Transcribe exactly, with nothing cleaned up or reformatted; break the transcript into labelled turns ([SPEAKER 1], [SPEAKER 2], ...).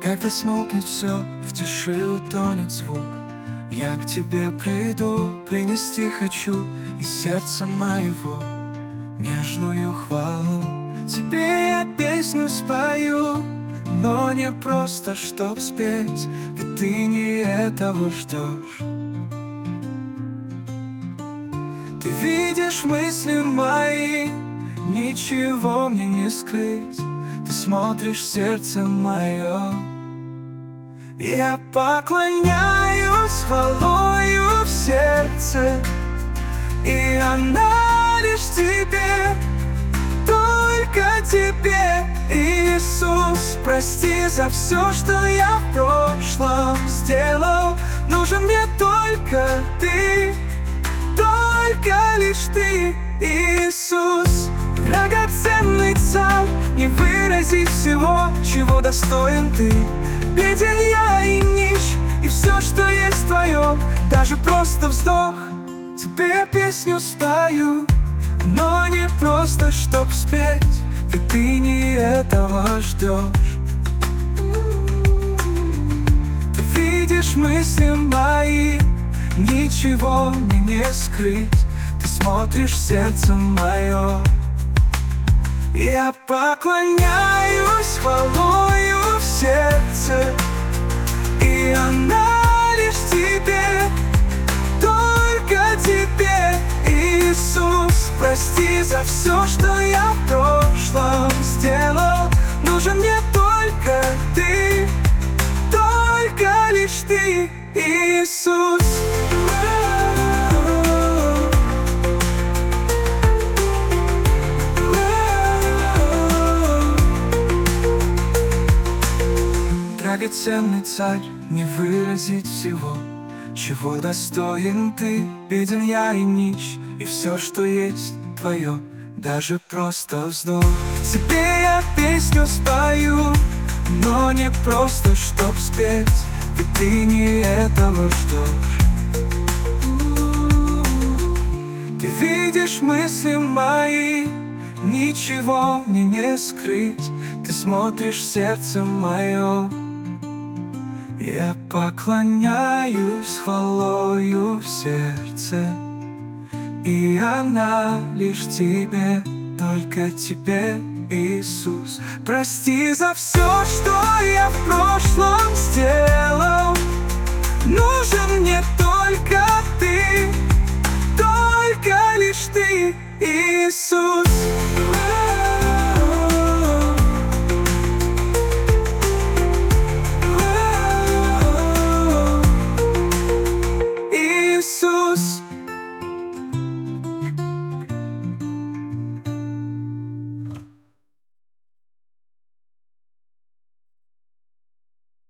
[SPEAKER 1] Когда смолкнет все, в тиши утонет звук, я к тебе приду, принести хочу из сердца моего нежную хвалу. Тебе я песню спою, но не просто чтоб спеть, ведь ты не этого ждешь. Ты видишь мысли мои, ничего мне не скрыть. Ты смотришь в сердце мое. Я поклоняюсь хвалою в сердце, и она лишь тебе, только тебе. Иисус, прости за все, что я в прошлом сделал. Нужен мне только ты, только лишь ты, Иисус. Драгоценный царь, не выразить всего, чего достоин ты. Беден я и нищ, и все, что есть твое, даже просто вздох. Тебе я песню спою, но не просто чтоб спеть, ведь ты не этого ждешь. Ты видишь мысли мои, ничего мне не скрыть. Ты смотришь в сердце мое. Я поклоняюсь хвалою в сердце, и она лишь тебе, только тебе. Иисус, прости за все, что я в прошлом сделал. Нужен мне только ты, только лишь ты, Иисус. Драгоценный царь, не выразить всего, чего достоин ты. Беден я и нищ, и все, что есть твое, даже просто вздох. Тебе я песню спою, но не просто чтоб спеть, ведь ты не этого ждешь. Ты видишь мысли мои, ничего мне не скрыть. Ты смотришь в сердце мое. Я поклоняюсь хвалою в сердце, и она лишь тебе, только тебе, Иисус. Прости за все, что я в прошлом сделал. Нужен мне только ты, только лишь ты, Иисус.